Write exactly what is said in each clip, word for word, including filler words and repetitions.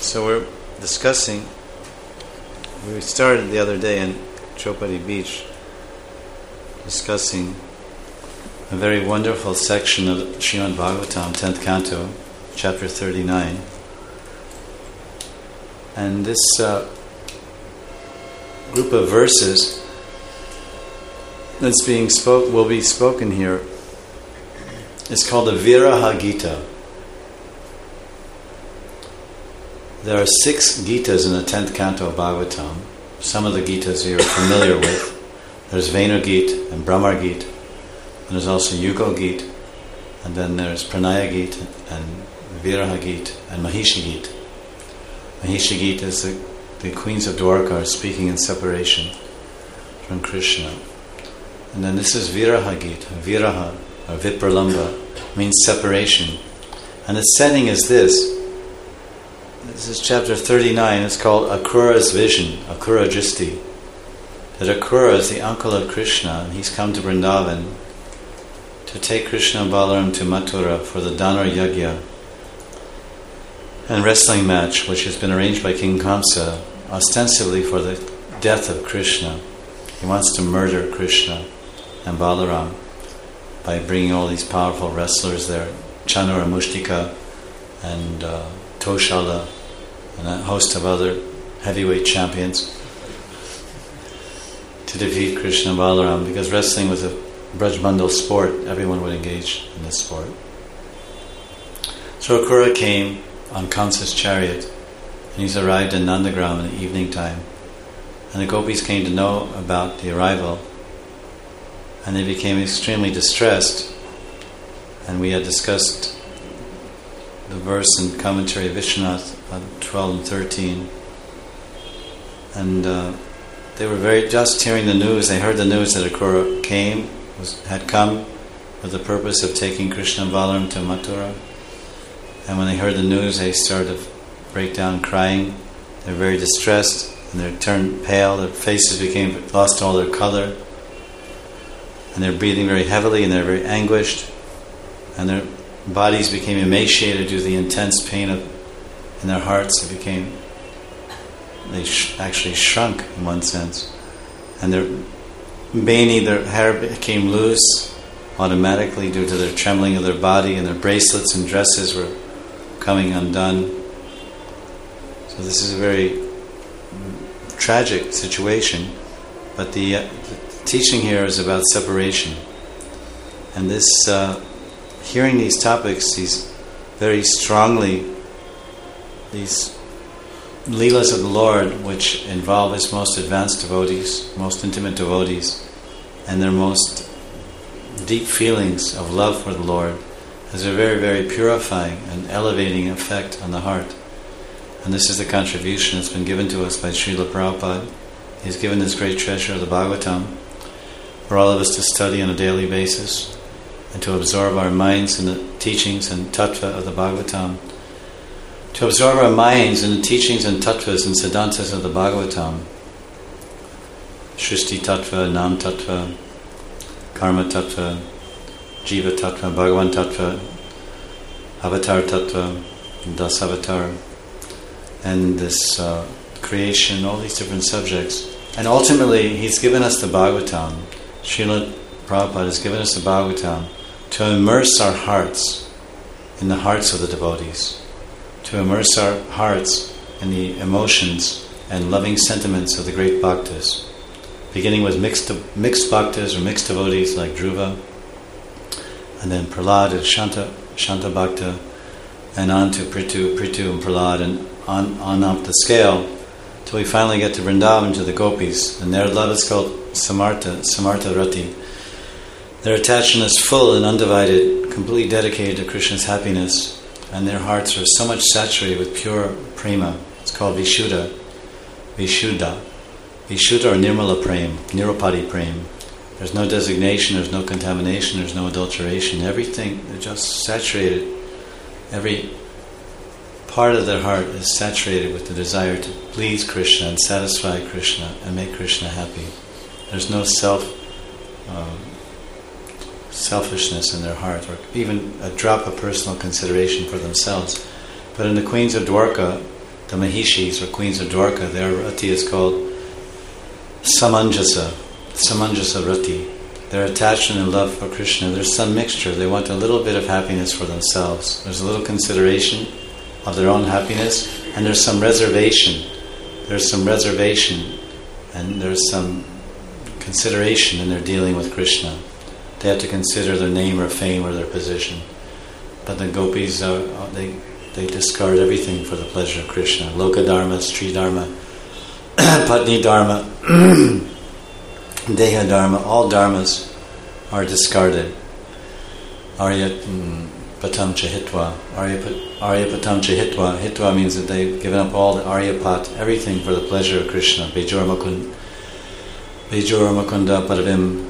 So we're discussing, we started the other day in Chopadi Beach discussing a very wonderful section of Srimad Bhagavatam, tenth canto, chapter thirty-nine. And this uh, group of verses that's being spoke will be spoken here is called the Viraha Gita. There are six Gitas in the tenth canto of Bhagavatam. Some of the Gitas you're familiar with. There's Venu Gita and Brahmar Gita, and there's also Yugal Gita, and then there's Pranaya Gita and Viraha Gita and Mahishi Gita. Mahishi Gita is the, the queens of Dwarka are speaking in separation from Krishna. And then this is Viraha Gita. Viraha, or Vipralamba, means separation. And the setting is this. This is chapter thirty-nine. It's called Akrura's Vision, Akrura Dristi. That Akrura is the uncle of Krishna, and he's come to Vrindavan to take Krishna and Balaram to Mathura for the Danar Yagya and wrestling match, which has been arranged by King Kamsa, ostensibly for the death of Krishna. He wants to murder Krishna and Balaram by bringing all these powerful wrestlers there, Chanura Mushtika and uh, Toshala, and a host of other heavyweight champions to defeat Krishna and Balaram, because wrestling was a Braj Bandal sport. Everyone would engage in this sport. So Akrura came on Kamsa's chariot, and he's arrived in Nandagram in the evening time. And the gopis came to know about the arrival, and they became extremely distressed. And we had discussed the verse and commentary of Vishwanath on twelve and thirteen, and uh, they were very just hearing the news. They heard the news that Akrura came, was, had come with the purpose of taking Krishna and Balaram to Mathura. And when they heard the news, they started to break down crying. They were very distressed, and they turned pale. Their faces became lost all their color, and they're breathing very heavily, and they're very anguished, and their bodies became emaciated due to the intense pain of in their hearts. It became, they sh- actually shrunk in one sense, and their mani, their hair became loose automatically due to their trembling of their body, and their bracelets and dresses were coming undone. So this is a very tragic situation, but the, uh, the teaching here is about separation, and this uh, hearing these topics, these very strongly, these Leelas of the Lord, which involve His most advanced devotees, most intimate devotees, and their most deep feelings of love for the Lord, has a very, very purifying and elevating effect on the heart. And this is the contribution that's been given to us by Srila Prabhupada. He's given this great treasure of the Bhagavatam for all of us to study on a daily basis, and to absorb our minds in the teachings and tattva of the Bhagavatam. To absorb our minds in the teachings and tattvas and siddhantas of the Bhagavatam. Shrishti tattva, Nam tattva, Karma tattva, Jiva tattva, Bhagavan tattva, Avatar tattva, Das Avatar, and this uh, creation, all these different subjects. And ultimately, He's given us the Bhagavatam. Srila Prabhupada has given us the Bhagavatam to immerse our hearts in the hearts of the devotees, to immerse our hearts in the emotions and loving sentiments of the great bhaktas, beginning with mixed mixed bhaktas or mixed devotees like Dhruva, and then Prahlad and Shanta, Shanta Bhakta, and on to Prithu, Prithu and Prahlad, and on, on up the scale till we finally get to Vrindavan, to the gopis, and their love is called Samartha, Samartha Rati. Their attachment is full and undivided, completely dedicated to Krishna's happiness, and their hearts are so much saturated with pure prema. It's called Vishuddha, Vishuddha, Vishuddha or Nirmala Prem, Nirupati Prem. There's no designation, there's no contamination, there's no adulteration. Everything, they're just saturated. Every part of their heart is saturated with the desire to please Krishna and satisfy Krishna and make Krishna happy. There's no self um, selfishness in their heart, or even a drop of personal consideration for themselves. But in the queens of Dwarka, the Mahishis or queens of Dwarka, their rati is called Samanjasa, Samanjasa rati. Their attachment and love for Krishna, there's some mixture. They want a little bit of happiness for themselves. There's a little consideration of their own happiness, and there's some reservation. There's some reservation, and there's some consideration in their dealing with Krishna. They have to consider their name or fame or their position. But the gopis, are, they they discard everything for the pleasure of Krishna. Loka dharma, Stri dharma, Patni dharma, Deha dharma, all dharmas are discarded. Arya mm, patam cha hitva. Arya, arya patam cha hitva. Hitva means that they've given up all the arya pat, everything for the pleasure of Krishna. Bejor makunda, Bejor makunda padavim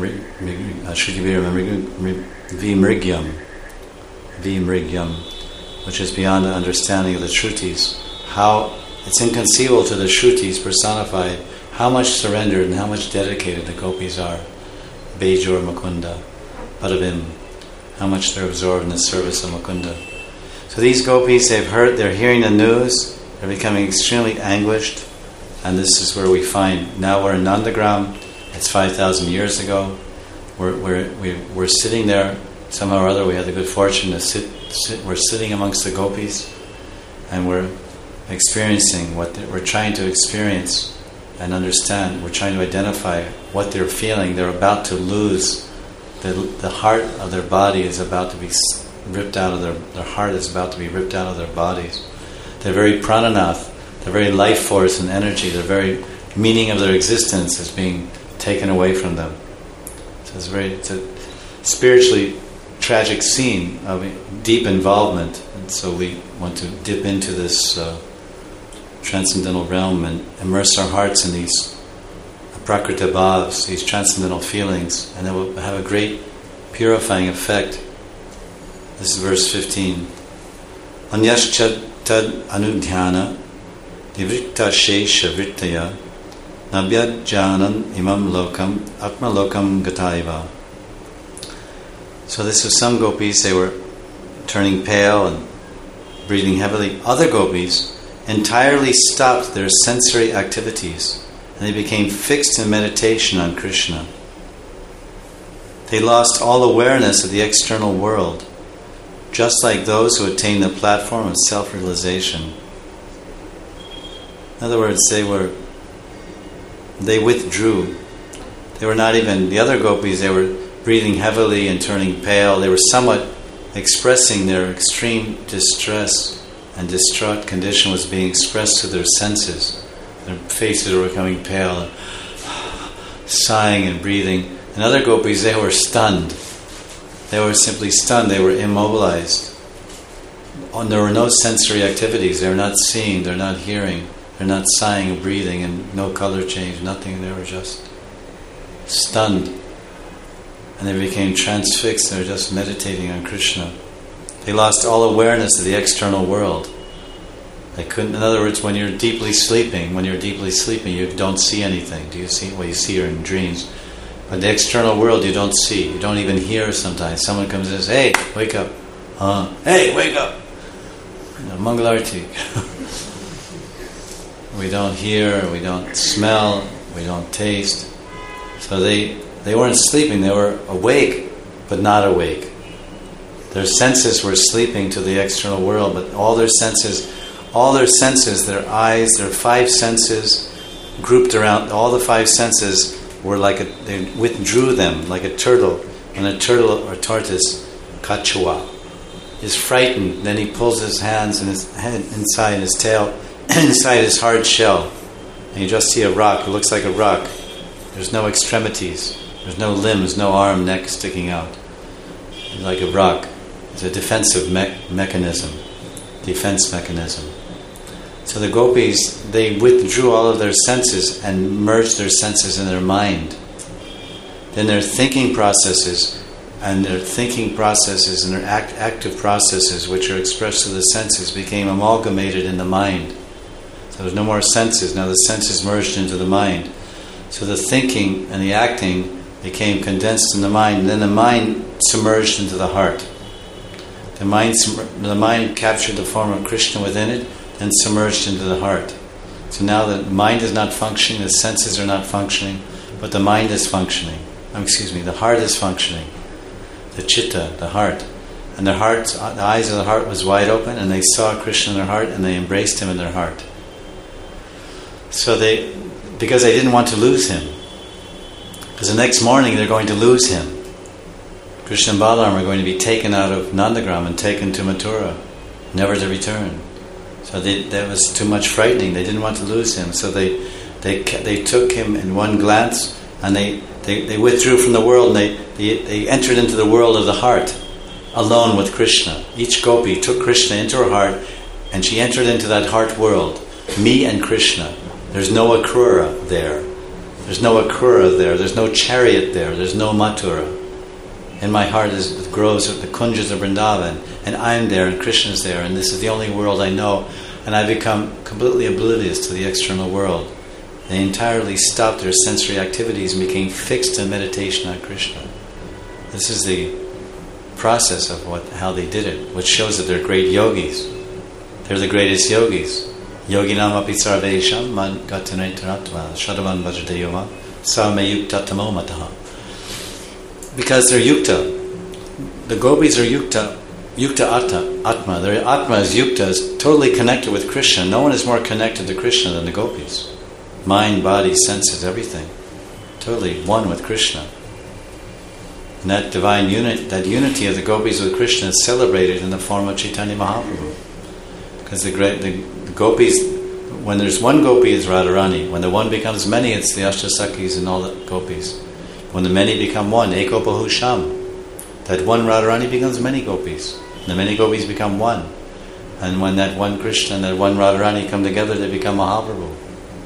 Shrikibir Vimrigyam, Vimrigyam, which is beyond the understanding of the Shrutis. How it's inconceivable to the Shrutis personified how much surrendered and how much dedicated the gopis are. Bejor Mukunda, Padavim, how much they're absorbed in the service of Mukunda. So these gopis, they've heard, they're hearing the news, they're becoming extremely anguished, and this is where we find, now we're in Nandagram, it's five thousand years ago, we're, we're, we're sitting there, somehow or other we had the good fortune to sit, sit we're sitting amongst the gopis, and we're experiencing what we're trying to experience and understand. We're trying to identify what they're feeling. They're about to lose. The, the heart of their body is about to be ripped out of their... Their heart is about to be ripped out of their bodies. Their very prananath, their very life force and energy, their very meaning of their existence is being taken away from them. So it's, very, it's a spiritually tragic scene of deep involvement. And so we want to dip into this... Uh, transcendental realm and immerse our hearts in these prakrita bhavs, these transcendental feelings, and it will have a great purifying effect. This is verse fifteen. Anyascha tad anudhyana nivritta shesha vrittaya nabhyad janan imam lokam atma lokam gataiva. So this was some gopis, they were turning pale and breathing heavily. Other gopis entirely stopped their sensory activities and they became fixed in meditation on Krishna. They lost all awareness of the external world, just like those who attain the platform of self-realization. In other words, they were they withdrew. They were not even, the other gopis, they were breathing heavily and turning pale. They were somewhat expressing their extreme distress and distraught condition was being expressed to their senses. Their faces were becoming pale, and sighing and breathing. And other gopis, they were stunned. They were simply stunned. They were immobilized. And there were no sensory activities. They were not seeing, they're not hearing, they're not sighing and breathing, and no color change, nothing. They were just stunned. And they became transfixed. They were just meditating on Krishna. They lost all awareness of the external world. They couldn't. In other words, when you're deeply sleeping, when you're deeply sleeping, you don't see anything. Do you see? Well, you see her in dreams, but the external world you don't see. You don't even hear. Sometimes someone comes and says, "Hey, wake up! Uh, hey, wake up!" You know, Mangalarti. We don't hear. We don't smell. We don't taste. So they they weren't sleeping. They were awake, but not awake. Their senses were sleeping to the external world, but all their senses, all their senses, their eyes, their five senses, grouped around, all the five senses were like a, they withdrew them like a turtle. When a turtle or tortoise, kachua, is frightened, then he pulls his hands and his head inside his tail, inside his hard shell, and you just see a rock. It looks like a rock. There's no extremities. There's no limbs, no arm, neck sticking out. It's like a rock. It's a defensive me- mechanism, defense mechanism. So the gopis, they withdrew all of their senses and merged their senses in their mind. Then their thinking processes and their thinking processes and their act, active processes, which are expressed through the senses, became amalgamated in the mind. So there's no more senses. Now the senses merged into the mind. So the thinking and the acting became condensed in the mind, and then the mind submerged into the heart. The mind, the mind captured the form of Krishna within it, then submerged into the heart. So now the mind is not functioning, the senses are not functioning, but the mind is functioning. Oh, excuse me, the heart is functioning. The chitta, the heart. And their hearts, the eyes of the heart was wide open, and they saw Krishna in their heart, and they embraced him in their heart. So they, because they didn't want to lose him. Because the next morning they're going to lose him. Krishna and Balaram are going to be taken out of Nandagram and taken to Mathura, never to return. So they, that was too much frightening. They didn't want to lose him. So they they they took him in one glance, and they, they, they withdrew from the world, and they, they, they entered into the world of the heart, alone with Krishna. Each gopi took Krishna into her heart, and she entered into that heart world, me and Krishna. There's no Akrura there. There's no Akrura there. There's no chariot there. There's no Mathura. In my heart is grows the kunjas of Vrindavan, and I'm there, and Krishna's there, and this is the only world I know. And I become completely oblivious to the external world. They entirely stopped their sensory activities and became fixed in meditation on Krishna. This is the process of what how they did it, which shows that they're great yogis. They're the greatest yogis. Yoginam api sarvesham man gatanetaratva shadavan vajradeyoma sa me yukta tamo mataha. Because they're yukta. The gopis are yukta, yukta atta, atma. Their atma is yukta, is totally connected with Krishna. No one is more connected to Krishna than the gopis. Mind, body, senses, everything. Totally one with Krishna. And that divine unit, that unity of the gopis with Krishna is celebrated in the form of Chaitanya Mahaprabhu. Because the great, the, the gopis, when there's one gopi, it's Radharani. When the one becomes many, it's the Ashtasakis and all the gopis. When the many become one, Eko Bahu Sham. That one Radharani becomes many gopis. The many gopis become one. And when that one Krishna and that one Radharani come together, they become Mahaprabhu.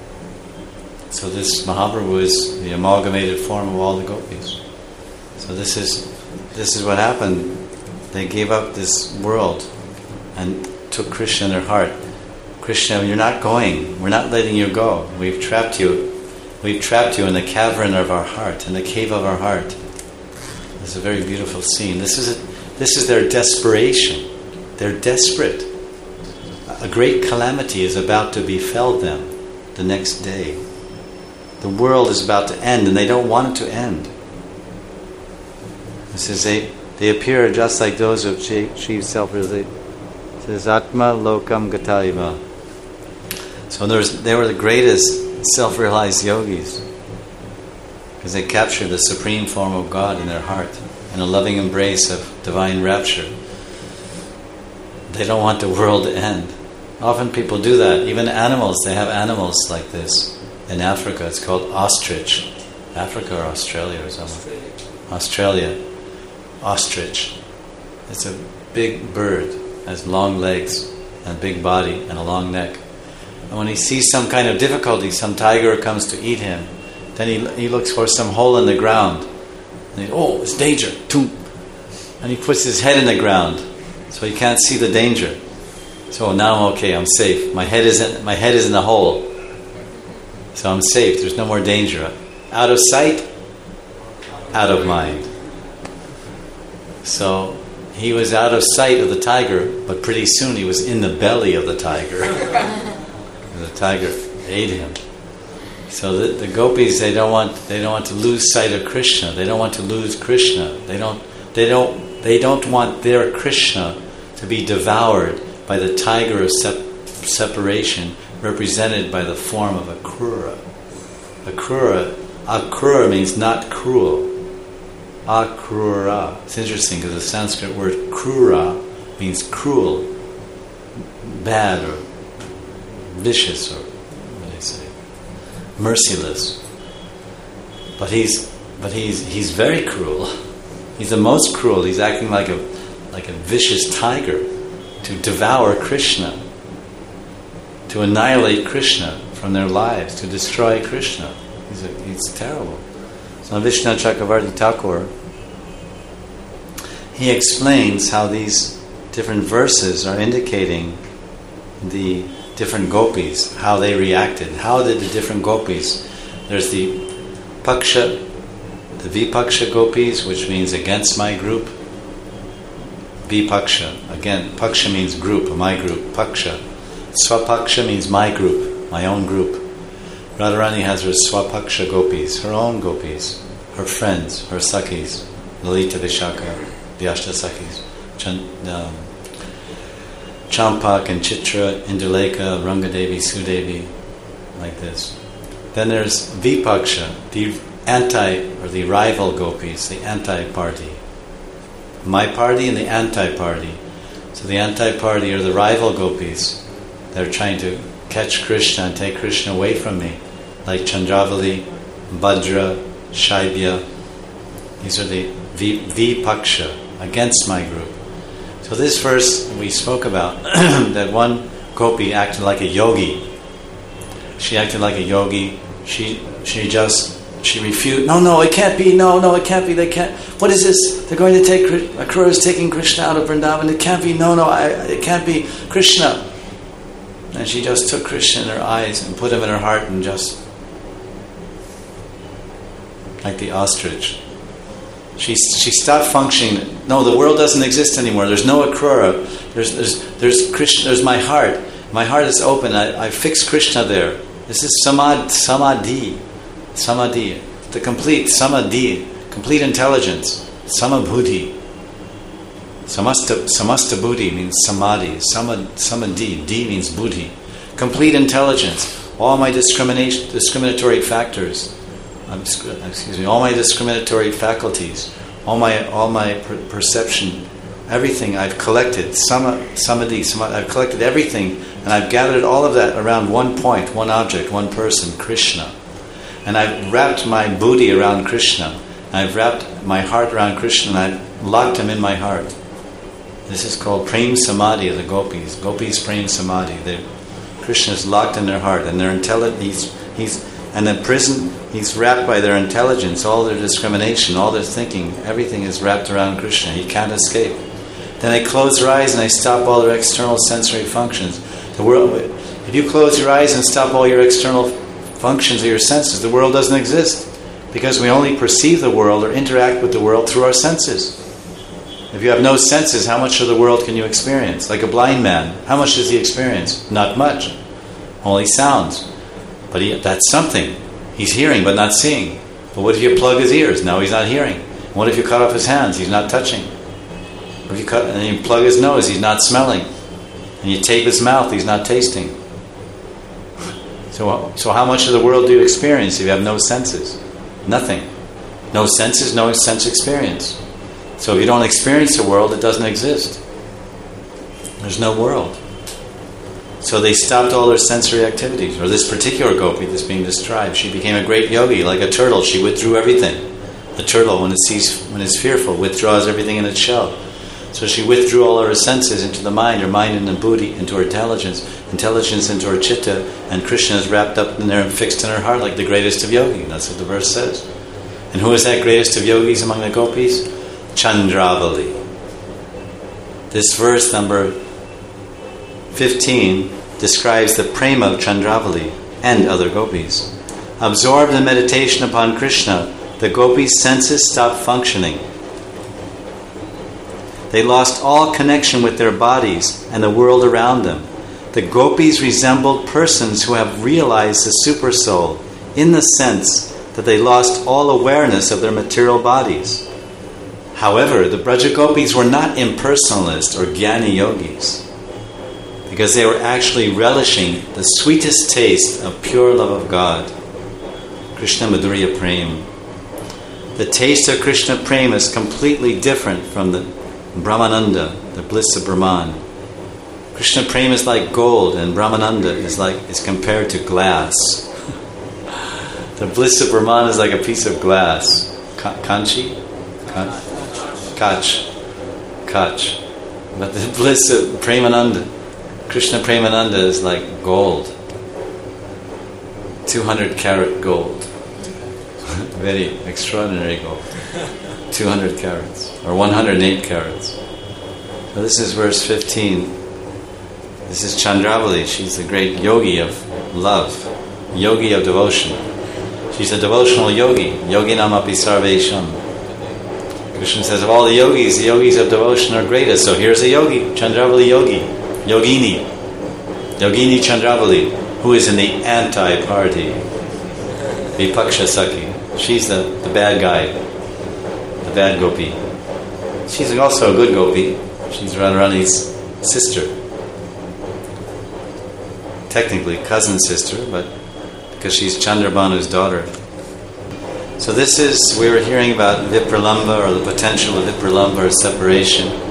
So this Mahaprabhu is the amalgamated form of all the gopis. So this is this is what happened. They gave up this world and took Krishna in their heart. Krishna, you're not going. We're not letting you go. We've trapped you. We've trapped you in the cavern of our heart, in the cave of our heart. It's a very beautiful scene. This is a, this is their desperation. They're desperate. A great calamity is about to befell them the next day. The world is about to end, and they don't want it to end. It says they, they appear just like those who achieve self-realization. It says Atma Lokam Gataiva. So there's, they were the greatest self-realized yogis because they captured the supreme form of God in their heart in a loving embrace of divine rapture. They don't want the world to end. Often people do that. Even animals, they have animals like this. In Africa, it's called ostrich. Africa or Australia or something. Australia. Ostrich. It's a big bird, has long legs and a big body and a long neck. And when he sees some kind of difficulty, some tiger comes to eat him, then he he looks for some hole in the ground. And he, oh, it's danger. Toom. And he puts his head in the ground so he can't see the danger. So now I'm okay, I'm safe. My head is in, my head is in the hole. So I'm safe, there's no more danger. Out of sight, out of mind. So he was out of sight of the tiger, but pretty soon he was in the belly of the tiger. The tiger ate him. So the, the gopis, they don't want they don't want to lose sight of Krishna. They don't want to lose Krishna. They don't they don't they don't want their Krishna to be devoured by the tiger of sep- separation, represented by the form of Akrura. Akrura, Akrura means not cruel. Akrura. It's interesting because the Sanskrit word krura means cruel, bad, or vicious, or what do they say, merciless. But he's but he's he's very cruel. He's the most cruel. He's acting like a like a vicious tiger to devour Krishna, to annihilate Krishna from their lives, to destroy Krishna. He's a, he's terrible. So Vishnu Chakravarti Thakur, he explains how these different verses are indicating the different gopis, how they reacted. How did the different gopis, there's the Paksha, the Vipaksha gopis, which means against my group. Vipaksha, again, Paksha means group, my group, Paksha. Swapaksha means my group, my own group. Radharani has her Swapaksha gopis, her own gopis, her friends, her Sakhis, Lalita Vishaka, the Ashta Sakhis, Ch- um, Champak and Chitra, Indulekha, Rangadevi, Sudevi, like this. Then there's Vipaksha, the anti or the rival gopis, the anti-party. My party and the anti-party. So the anti-party are the rival gopis. They're trying to catch Krishna and take Krishna away from me, like Chandravali, Bhadra, Shaibya. These are the Vipaksha, against my group. So this verse we spoke about, that one gopi acted like a yogi. She acted like a yogi. She she just, she refused, no, no, it can't be, no, no, it can't be, they can't, what is this? They're going to take, Akrura is taking Krishna out of Vrindavan, it can't be, no, no, I, it can't be Krishna. And she just took Krishna in her eyes and put him in her heart and just, like the ostrich. She she stopped functioning. No, the world doesn't exist anymore. There's no Akrura. There's there's there's Krishna. There's my heart. My heart is open. I, I fixed Krishna there. This is samad samadhi, samadhi, the complete samadhi, complete intelligence, samabhuti. Samasta samasta buddhi means samadhi. Samad samadhi. D means buddhi. Complete intelligence. All my discrimination, discriminatory factors. Um, excuse me. All my discriminatory faculties. All my all my per- perception. Everything I've collected. Sama, samadhi. Samadhi. I've collected everything, and I've gathered all of that around one point, one object, one person, Krishna. And I've wrapped my buddhi around Krishna. I've wrapped my heart around Krishna, and I've locked him in my heart. This is called Prem Samadhi of the gopis. Gopis Prem Samadhi. They're, Krishna is locked in their heart, and they're intelligent. He's he's and the prison. He's wrapped by their intelligence, all their discrimination, all their thinking. Everything is wrapped around Krishna. He can't escape. Then they close their eyes and they stop all their external sensory functions. The world. If you close your eyes and stop all your external functions of your senses, the world doesn't exist, because we only perceive the world or interact with the world through our senses. If you have no senses, how much of the world can you experience? Like a blind man, how much does he experience? Not much. Only sounds. But he, that's something. He's hearing but not seeing. But what if you plug his ears? Now he's not hearing. What if you cut off his hands? He's not touching. What if you cut and you plug his nose? He's not smelling. And you tape his mouth? He's not tasting. So, so how much of the world do you experience if you have no senses? Nothing. No senses, no sense experience. So if you don't experience the world, it doesn't exist. There's no world. So they stopped all their sensory activities. Or this particular gopi that's being described, she became a great yogi, like a turtle. She withdrew everything. The turtle, when it sees, when it's fearful, withdraws everything in its shell. So she withdrew all her senses into the mind, her mind into buddhi, into her intelligence, intelligence into her chitta, and Krishna is wrapped up in there and fixed in her heart like the greatest of yogis. That's what the verse says. And who is that greatest of yogis among the gopis? Chandravali. This verse number fifteen describes the prema of Chandravali and other gopis. Absorbed in meditation upon Krishna, the gopis' senses stopped functioning. They lost all connection with their bodies and the world around them. The gopis resembled persons who have realized the supersoul, in the sense that they lost all awareness of their material bodies. However, the Braja Gopis were not impersonalist or jnani yogis, because they were actually relishing the sweetest taste of pure love of God, Krishna Madhurya Prem. The taste of Krishna Prem is completely different from the Brahmananda, the bliss of Brahman. Krishna Prem is like gold, and Brahmananda is like is compared to glass. The bliss of Brahman is like a piece of glass. Kanchi? Kan- Kach. Kach. But the bliss of Premananda, Krishna Premananda, is like gold. two hundred carat gold. Very extraordinary gold. two hundred carats. Or one hundred eight carats. So this is verse fifteen. This is Chandravali. She's the great yogi of love. Yogi of devotion. She's a devotional yogi. Yoginam api sarvesham. Krishna says, of all the yogis, the yogis of devotion are greatest. So here's a yogi, Chandravali yogi, yogini. Yogini Chandravali, who is in the anti-party, Vipaksha Sakhi. She's the, the bad guy, the bad gopi. She's also a good gopi. She's Radharani's sister. Technically cousin sister, but because she's Chandrabanu's daughter. So this is, we were hearing about Vipralamba, or the potential of Vipralamba or separation.